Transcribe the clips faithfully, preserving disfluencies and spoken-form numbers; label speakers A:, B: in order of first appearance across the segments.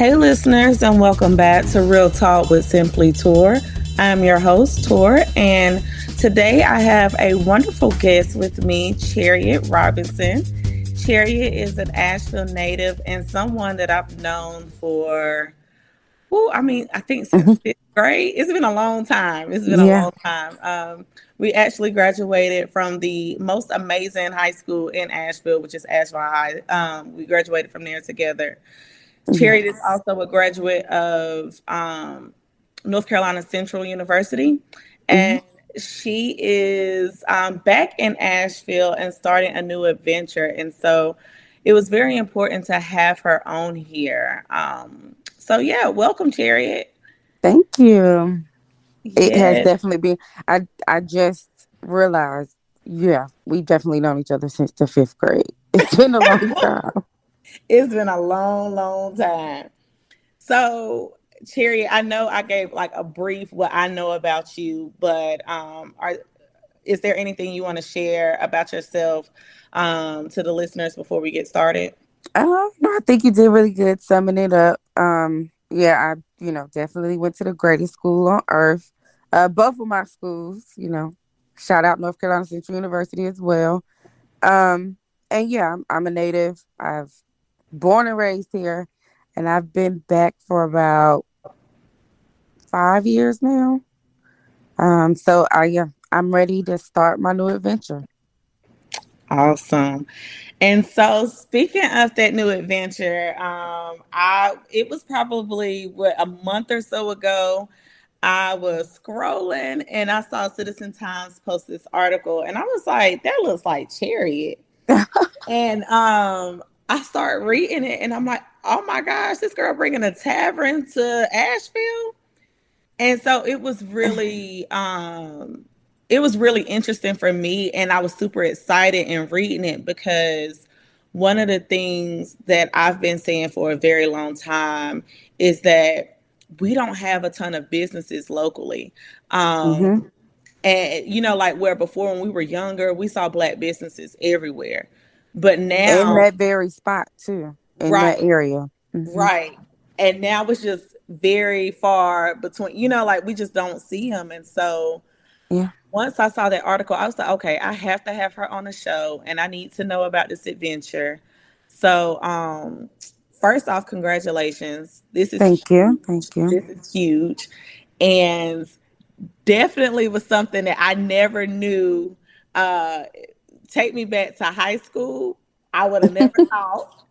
A: Hey, listeners, and welcome back to Real Talk with Simply Tor. I'm your host, Tor, and today I have a wonderful guest with me, Chariot Robinson. Chariot is an Asheville native and someone that I've known for, well, I mean, I think since
B: Mhm.
A: fifth grade. It's been a long time. It's been a
B: Yeah.
A: long time. Um, we actually graduated from the most amazing high school in Asheville, which is Asheville High. Um, we graduated from there together. Cherry is
B: Yes.
A: also a graduate of um, North Carolina Central University,
B: hmm
A: and she is um, back in Asheville and starting a new adventure. And so it was very important to have her on here. Um, so, yeah, welcome, Chariot.
B: Thank you. It has
A: Yes,
B: definitely been. I I just realized. Yeah, we've definitely known each other since the fifth grade. It's been a long time.
A: it's been a long, long time. So, Cherry, I know I gave like a brief what I know about you, but um, are is there anything you want to share about yourself um, to the listeners before we get started?
B: Uh, no, I think you did really good summing it up. Um, yeah, I you know definitely went to the greatest school on earth. Uh, both of my schools, you know, shout out North Carolina Central University as well. Um, and yeah, I'm, I'm a native. I've born and raised here, and I've been back for about five years now. Um, so I yeah, I'm ready to start my new adventure.
A: Awesome. And so, speaking of that new adventure, um, I it was probably what a month or so ago. I was scrolling and I saw Citizen Times post this article, and I was like, "That looks like Chariot." And um, I start reading it, and I'm like, "Oh my gosh, this girl bringing a tavern to Asheville." And so it was really um it was really interesting for me, and I was super excited in reading it because one of the things that I've been saying for a very long time is that we don't have a ton of businesses locally.
B: hmm
A: Um and you know, like where before when we were younger, we saw black businesses everywhere. But
B: In
A: now,
B: that very spot too, in that
A: right,
B: area. hmm
A: right. And now it's just very far between, you know, like we just don't see them. And so
B: Yeah.
A: once I saw that article, I was like, okay, I have to have her on the show and I need to know about this adventure. So, um, first off, congratulations. This is
B: Thank you.
A: huge.
B: Thank you.
A: This is huge. And definitely was something that I never knew. Uh, take me back to high school. I would have never thought.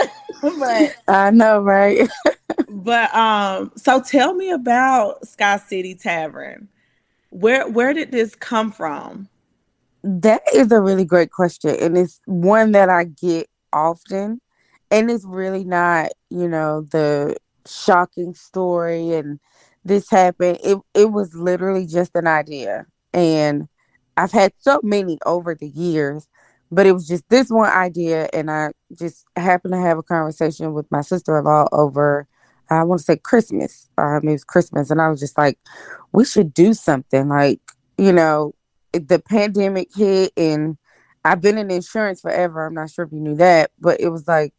A: but
B: I know, right?
A: But um, so tell me about Sky City Tavern. Where where did this come from?
B: That is a really great question, and it's one that I get often. And it's really not, you know, the shocking story and this happened. It it was literally just an idea. And I've had so many over the years, but it was just this one idea, and I just happened to have a conversation with my sister-in-law over I want to say Christmas. Um, it was Christmas, and I was just like, we should do something. Like, you know, the pandemic hit, and I've been in insurance forever. I'm not sure if you knew that, but it was like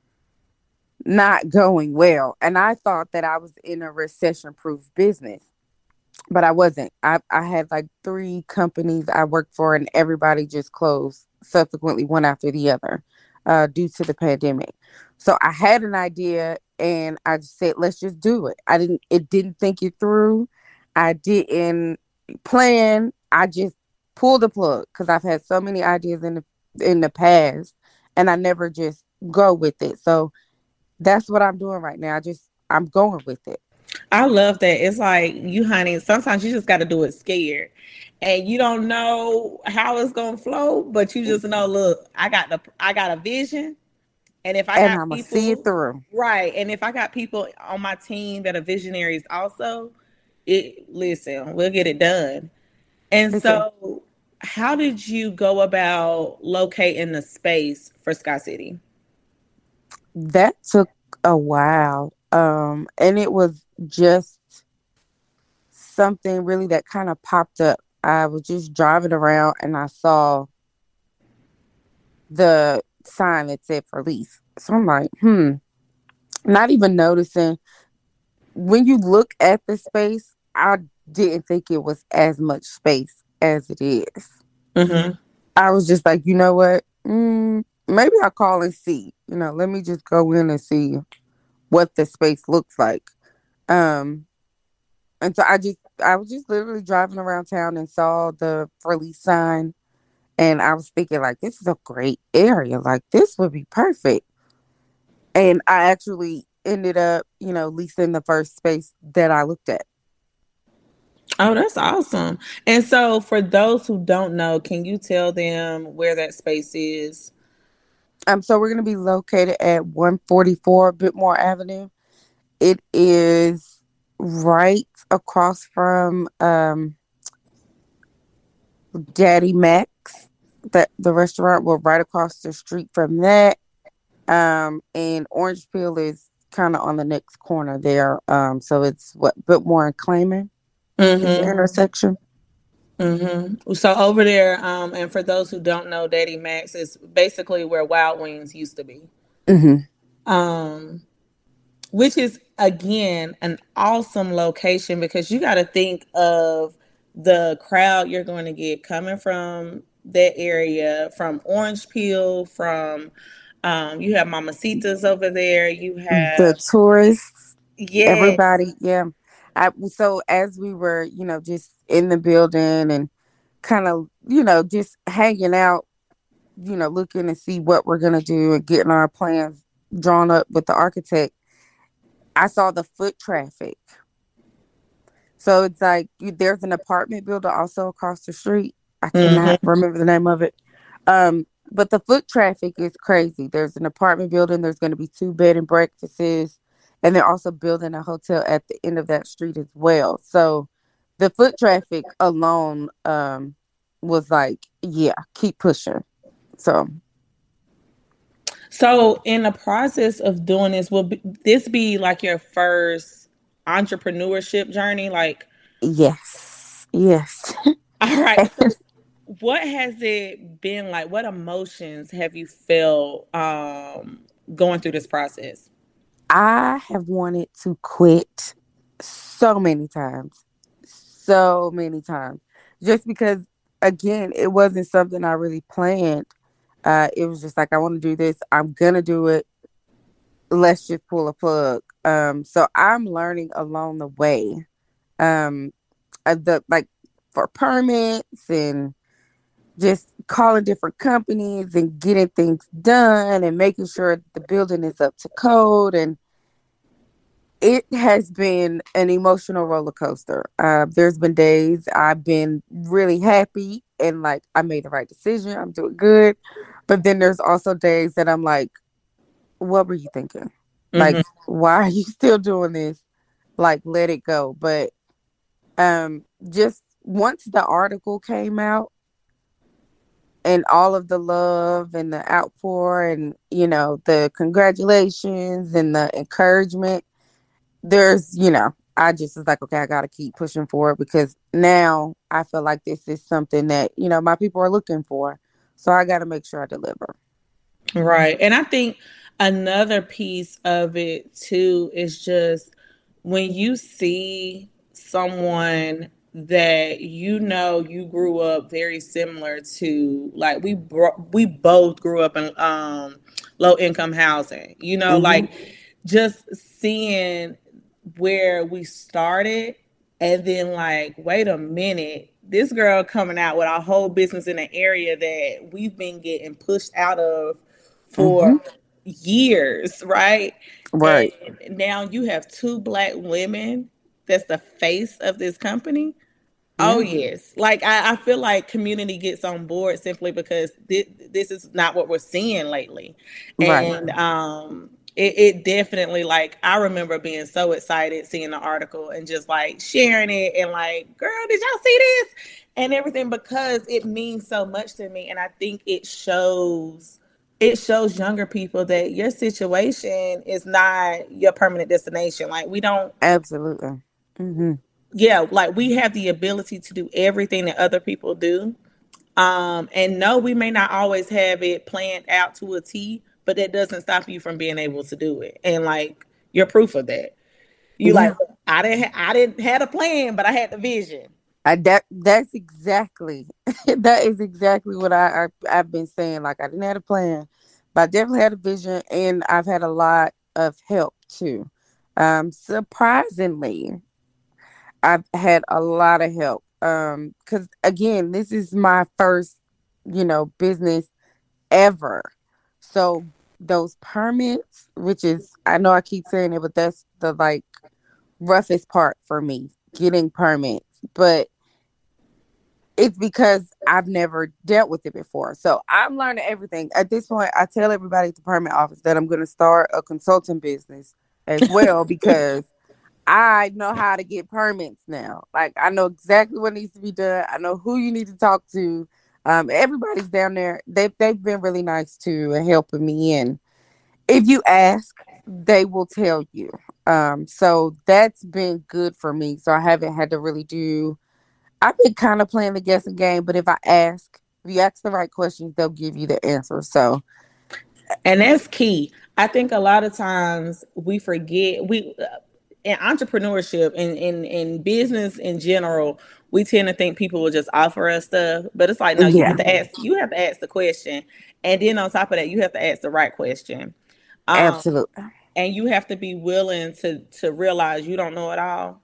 B: not going well. And I thought that I was in a recession proof business, but I wasn't. I, I had like three companies I worked for, and everybody just closed subsequently, one after the other, uh, due to the pandemic. So I had an idea, and I just said, let's just do it. I didn't, it didn't think it through. I didn't plan. I just pulled the plug because I've had so many ideas in the in the past, and I never just go with it. So that's what I'm doing right now. I just I'm going with it.
A: I love that. It's like you, honey. Sometimes you just got to do it scared, and you don't know how it's gonna flow, but you just know. Look, I got the, I got a vision, and if I
B: And
A: got
B: I'm gonna see it
A: people,
B: through.
A: right, and if I got people on my team that are visionaries, also, it listen, we'll get it done. And
B: Listen,
A: so, how did you go about locating the space for Sky City?
B: that took a while. Um, and it was just something really that kind of popped up. I was just driving around, and I saw the sign that said for lease. So I'm like, hmm. not even noticing. When you look at the space, I didn't think it was as much space as it is.
A: Mm-hmm.
B: I was just like, you know what? Mm, maybe I'll call and see. You know, let me just go in and see what the space looks like. Um, and so I just, I was just literally driving around town and saw the for lease sign, and I was thinking like, this is a great area. Like this would be perfect. And I actually ended up, you know, leasing the first space that I looked at.
A: Oh, that's awesome. And so, for those who don't know, can you tell them where that space is?
B: Um, so we're gonna be located at one forty-four Bitmore Avenue. It is right across from um Daddy Max. That the restaurant, we're right across the street from that. Um, and Orange Peel is kind of on the next corner there. Um, so it's what Bitmore and Clayman is the
A: Mm-hmm.
B: intersection.
A: Mm-hmm. So over there, um, and for those who don't know, Daddy Max is basically where Wild Wings used to be.
B: Mm-hmm.
A: Um, which is again an awesome location because you got to think of the crowd you're going to get coming from that area, from Orange Peel, from um, you have Mamacitas over there. You
B: The
A: have
B: tourists,
A: yes.
B: everybody, yeah. I, so as we were, you know, just in the building and kind of, you know, just hanging out, you know, looking to see what we're gonna do and getting our plans drawn up with the architect, I saw the foot traffic. So it's like you, there's an apartment building also across the street. I cannot
A: Mm-hmm.
B: remember the name of it. Um, but the foot traffic is crazy. There's an apartment building. There's going to be two bed and breakfasts, and they're also building a hotel at the end of that street as well. So the foot traffic alone um, was like, yeah, keep pushing. So
A: So, in the process of doing this, will be, this be like your first entrepreneurship journey? Like,
B: yes, yes.
A: all right. So, what has it been like? What emotions have you felt um, going through this process?
B: I have wanted to quit so many times, so many times, just because, again, it wasn't something I really planned. Uh, it was just like, I want to do this. I'm going to do it. Let's just pull a plug. Um, so I'm learning along the way. Um, uh, the like for permits and just calling different companies and getting things done and making sure the building is up to code, and it has been an emotional roller coaster. Uh, there's been days I've been really happy and like I made the right decision. I'm doing good. But then there's also days that I'm like, what were you thinking? Like,
A: Mm-hmm.
B: why are you still doing this? Like, let it go. But um, just once the article came out and all of the love and the outpour and, you know, the congratulations and the encouragement, there's, you know, I just was like, okay, I got to keep pushing forward because now I feel like this is something that, you know, my people are looking for. So I got to make sure I deliver.
A: Right. And I think another piece of it too is just when you see someone that you know you grew up very similar to, like we bro- we both grew up in um low income housing, you know,
B: Mm-hmm.
A: like just seeing where we started and then like, wait a minute, this girl coming out with our whole business in an area that we've been getting pushed out of for
B: Mm-hmm.
A: years, right?
B: Right.
A: And now you have two black women that's the face of this company. Oh
B: Yeah.
A: yes, like I, I feel like community gets on board simply because this, this is not what we're seeing lately,
B: Right.
A: and um, it, it definitely, like I remember being so excited seeing the article and just like sharing it and like, girl, did y'all see this and everything because it means so much to me, and I think it shows it shows younger people that your situation is not your permanent destination. Like we don't
B: Absolutely. Mm-hmm.
A: yeah, like we have the ability to do everything that other people do. Um, and no, we may not always have it planned out to a T, but that doesn't stop you from being able to do it. And like You're proof of that. You
B: Yeah.
A: like, I didn't, ha- I didn't had a plan, but I had the vision.
B: I that that's exactly that is exactly what I, I I've been saying. Like I didn't have a plan, but I definitely had a vision, and I've had a lot of help too. Um, surprisingly, I've had a lot of help. Um, because again, this is my first, you know, business ever. So those permits, which is I know I keep saying it, but that's the like roughest part for me, getting permits. But it's because I've never dealt with it before. So I'm learning everything. At this point, I tell everybody at the permit office that I'm going to start a consulting business as well because I know how to get permits now. Like I know exactly what needs to be done. I know who you need to talk to. Um, everybody's down there. They've they've been really nice too and helping me. And if you ask, they will tell you. Um, so that's been good for me. So I haven't had to really do. I've been kind of playing the guessing game, but if I ask, if you ask the right questions, they'll give you the answer. So,
A: And that's key. I think a lot of times we forget we in entrepreneurship and in, in, in business in general, we tend to think people will just offer us stuff. But it's like, no, you
B: yeah,
A: have to ask, you have to ask the question. And then on top of that, you have to ask the right question. Um,
B: absolutely.
A: and you have to be willing to to realize you don't know it all.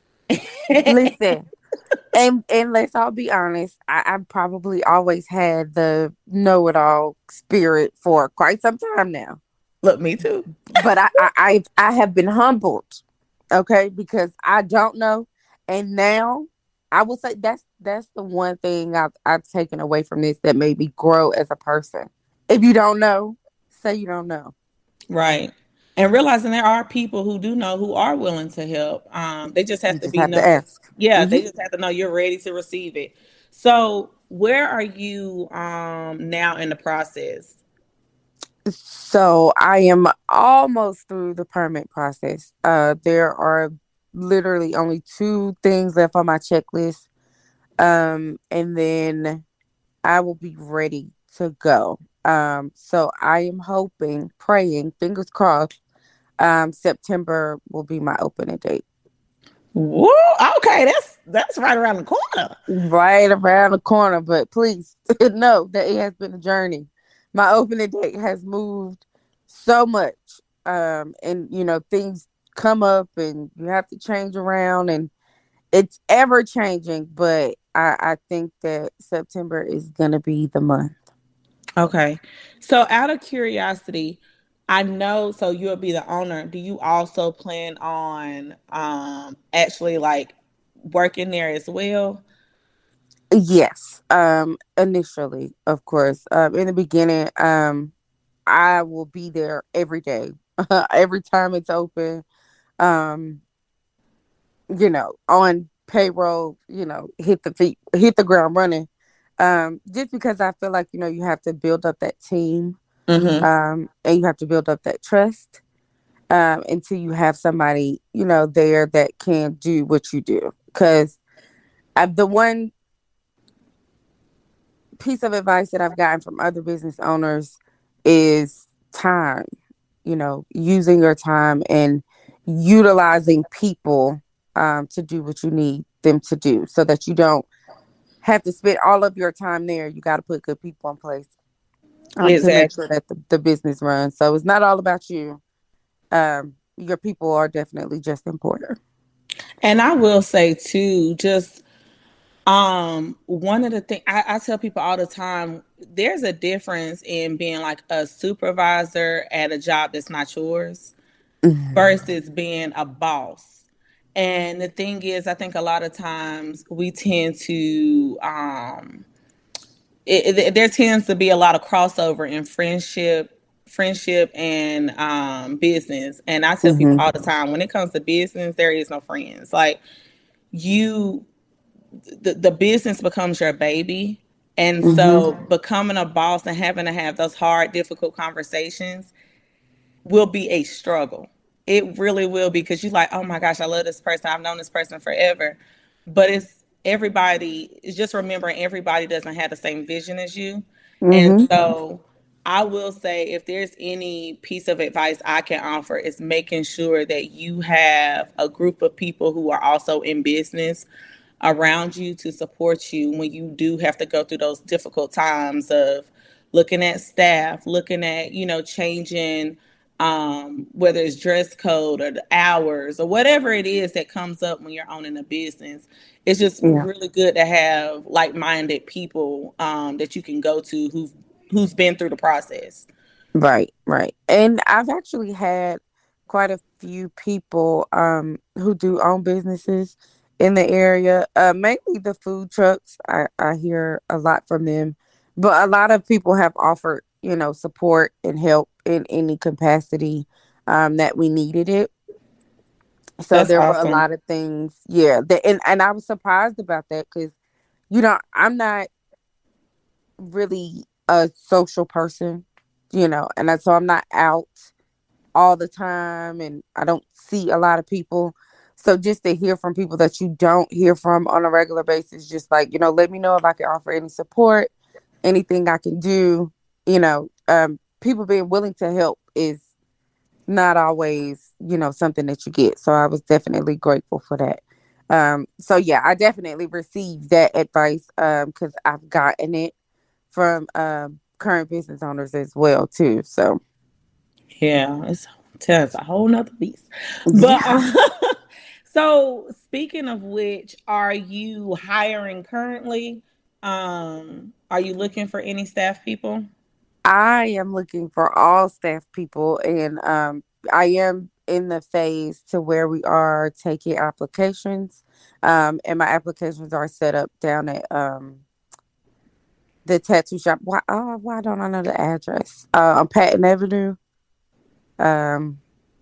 B: Listen, and and let's all be honest. I, I've probably always had the know-it-all spirit for quite some time now,
A: Look, me too.
B: but I I I, I have been humbled, okay, because I don't know, and now I will say that's that's the one thing I've I've taken away from this that made me grow as a person. If you don't know, say you don't know.
A: Right. And realizing there are people who do know who are willing to help. Um, they just have
B: You
A: to
B: just
A: be
B: have to
A: know.
B: ask.
A: Yeah,
B: Hmm.
A: they just have to know you're ready to receive it. So, where are you um now in the process?
B: So I am almost through the permit process. Uh, there are literally only two things left on my checklist. Um, and then I will be ready to go. Um, so I am hoping, praying, fingers crossed, um, September will be my opening date.
A: Whoa, okay, that's that's right around the corner.
B: Right around the corner, but please know that it has been a journey. My opening date has moved so much. Um, and you know, things come up and you have to change around and it's ever changing, but I, I think that September is gonna be the month.
A: Okay. So, out of curiosity, I know so you'll be the owner. Do you also plan on um actually like working there as well?
B: Yes. Um, initially, of course. Um, in the beginning, um, I will be there every day. Every time it's open. Um, you know, on payroll, you know, hit the feet, hit the ground running. Um, just because I feel like, you know, you have to build up that team,
A: Mm-hmm.
B: um, and you have to build up that trust, um, until you have somebody, you know, there that can do what you do. Because the one piece of advice that I've gotten from other business owners is time, you know, using your time and utilizing people, um, to do what you need them to do so that you don't have to spend all of your time there. You got to put good people in place, um, to make
A: Exactly.
B: sure that the, the business runs. So it's not all about you. Um, your people are definitely just important.
A: And I will say too, just um, one of the things I, I tell people all the time, there's a difference in being like a supervisor at a job that's not yours
B: Mhm.
A: versus being a boss. And the thing is, I think a lot of times we tend to um it, it, there tends to be a lot of crossover in friendship friendship and um business. And I tell people
B: Mhm.
A: all the time, when it comes to business, there is no friends. Like you the, the business becomes your baby. And
B: Mhm.
A: so becoming a boss and having to have those hard, difficult conversations will be a struggle. It really will be because you're like, oh my gosh, I love this person. I've known this person forever. But it's everybody, it's just remembering everybody doesn't have the same vision as you. And
B: Mhm.
A: so I will say if there's any piece of advice I can offer, is making sure that you have a group of people who are also in business around you to support you when you do have to go through those difficult times of looking at staff, looking at, you know, changing um, whether it's dress code or the hours or whatever it is that comes up when you're owning a business. It's just
B: Yeah.
A: really good to have like-minded people um, that you can go to who've who's been through the process.
B: Right, right. And I've actually had quite a few people um who do own businesses in the area. Uh mainly the food trucks. I, I hear a lot from them. But a lot of people have offered, you know, support and help in any capacity um that we needed it. So
A: That's
B: there were a
A: awesome.
B: lot of things, yeah, that and, and I was surprised about that because you know, I'm not really a social person, you know, and I, so I'm not out all the time and I don't see a lot of people. So just to hear from people that you don't hear from on a regular basis, just like, you know, let me know if I can offer any support, anything I can do, you know, um, people being willing to help is not always, you know, something that you get. So I was definitely grateful for that. Um, so yeah, I definitely received that advice um, because I've gotten it from um, current business owners as well too. So
A: Yeah, it's, it's a whole nother beast. But
B: yeah,
A: uh, so speaking of which, are you hiring currently? Um, are you looking for any staff people?
B: I am looking for all staff people, and um, I am in the phase to where we are taking applications, um, and my applications are set up down at um, the tattoo shop. Why? Oh, why don't I know the address? Uh, on Patton Avenue. Um,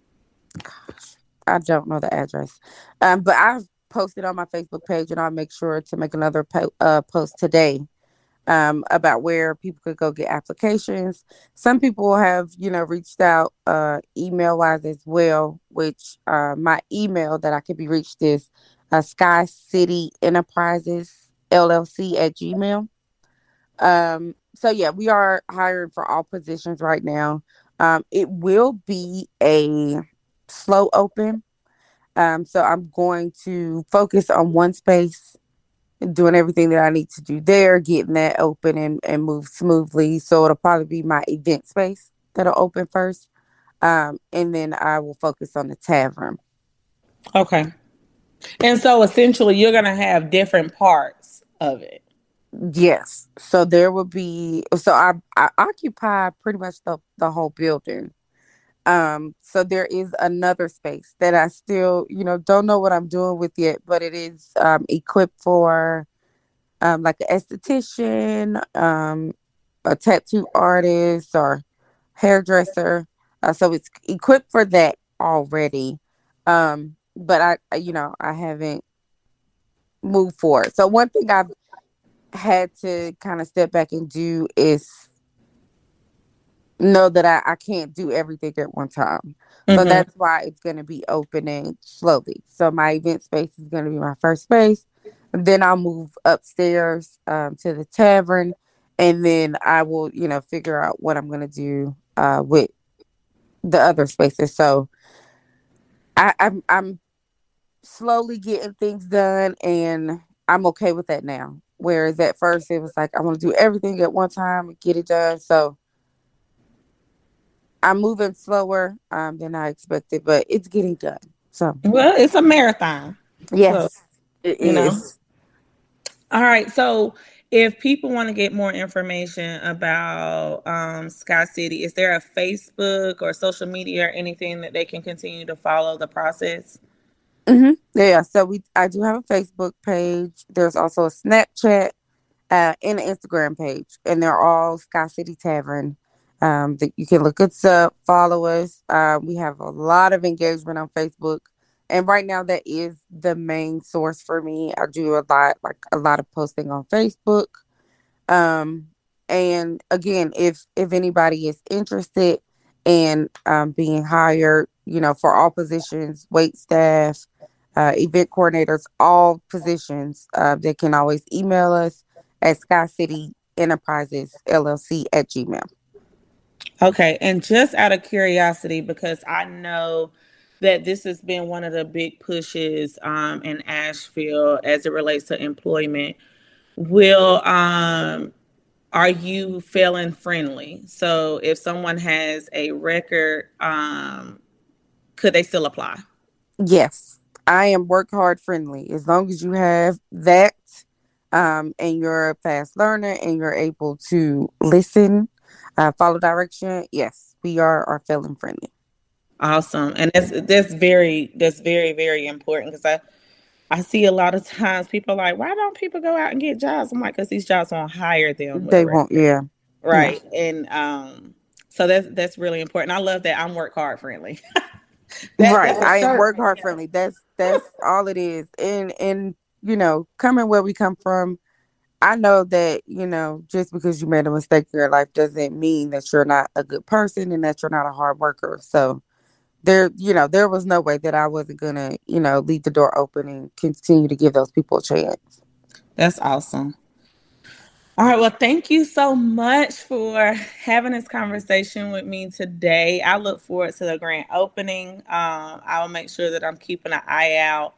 B: I don't know the address, um, but I've posted on my Facebook page, and I'll make sure to make another po- uh, post today um, about where people could go get applications. Some people have, you know, reached out uh, email wise as well, which uh, my email that I can be reached is uh, Sky City Enterprises L L C at Gmail. Um, so yeah, we are hiring for all positions right now. Um, it will be a slow open. Um, so I'm going to focus on one space, doing everything that I need to do there, getting that open and, and move smoothly. So it'll probably be my event space that'll open first. Um, and then I will focus on the tavern.
A: Okay. And so essentially, you're going to have different parts of it.
B: Yes. So there will be, so I, I occupy pretty much the, the whole building. Um, so there is another space that I still, you know, don't know what I'm doing with yet, but it is um, equipped for um, like an esthetician, um, a tattoo artist, or hairdresser. Uh, so it's equipped for that already. Um, but I, I- you know, I haven't moved forward. So one thing I've had to kind of step back and do is know that I, I can't do everything at one time. So
A: Mm-hmm.
B: that's why it's going to be opening slowly. So my event space is going to be my first space. And then I'll move upstairs um, to the tavern. And then I will, you know, figure out what I'm going to do uh, with the other spaces. So I, I'm, I'm slowly getting things done and I'm okay with that now. Whereas at first it was like, I want to do everything at one time and get it done. So I'm moving slower um, than I expected, but it's getting done. So,
A: Well, it's a marathon. So,
B: yes, it
A: you know.
B: is.
A: All right. So, if people want to get more information about um, Sky City, is there a Facebook or social media or anything that they can continue to follow the process?
B: hmm Yeah, so we I do have a Facebook page. There's also a Snapchat uh, and an Instagram page, and they're all Sky City Tavern. Um, that you can look us up, follow us. Uh, we have a lot of engagement on Facebook, and right now that is the main source for me. I do a lot, like a lot of posting on Facebook. Um, and again, if if anybody is interested in um, being hired, you know, for all positions, wait staff, uh, event coordinators, all positions, uh, they can always email us at Sky City Enterprises L L C at Gmail.
A: Okay. And just out of curiosity, because I know that this has been one of the big pushes um, in Asheville as it relates to employment, will um, are you felon friendly? So if someone has a record, um, could they still apply?
B: Yes, I am work hard friendly. As long as you have that, um, and you're a fast learner and you're able to listen, uh, follow direction. Yes, we are are felon friendly.
A: Awesome. And that's that's very that's very, very important, because I I see a lot of times people are like, why don't people go out and get jobs? I'm like, because these jobs won't hire them with a
B: They won't.
A: record.
B: Yeah.
A: Right. Yeah. And um, so that's that's really important. I love that. I'm work hard friendly. that,
B: Right. I am work hard
A: yeah.
B: friendly. That's that's all it is. And and you know, coming where we come from, I know that, you know, just because you made a mistake in your life doesn't mean that you're not a good person and that you're not a hard worker. So there, you know, there was no way that I wasn't gonna, you know, leave the door open and continue to give those people a chance.
A: That's awesome. All right. Well, thank you so much for having this conversation with me today. I look forward to the grand opening. Um, I will make sure that I'm keeping an eye out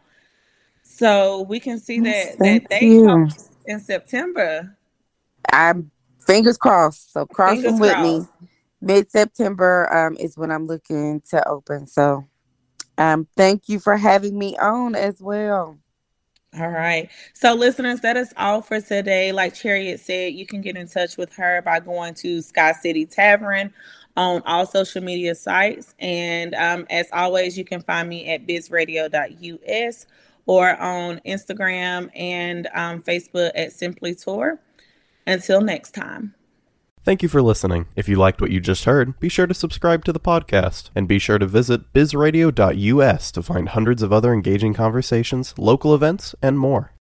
A: so we can see
B: Yes,
A: that
B: thank
A: that day
B: you.
A: comes in September.
B: I'm fingers crossed. So cross
A: Fingers
B: them with
A: crossed.
B: me. Mid-September um, is when I'm looking to open. So um, thank you for having me on as well.
A: All right. So listeners, that is all for today. Like Chariot said, you can get in touch with her by going to Sky City Tavern on all social media sites. And um, as always, you can find me at biz radio dot u s or on Instagram and um, Facebook at Simply Tour. Until next time.
C: Thank you for listening. If you liked what you just heard, be sure to subscribe to the podcast, and be sure to visit biz radio dot u s to find hundreds of other engaging conversations, local events, and more.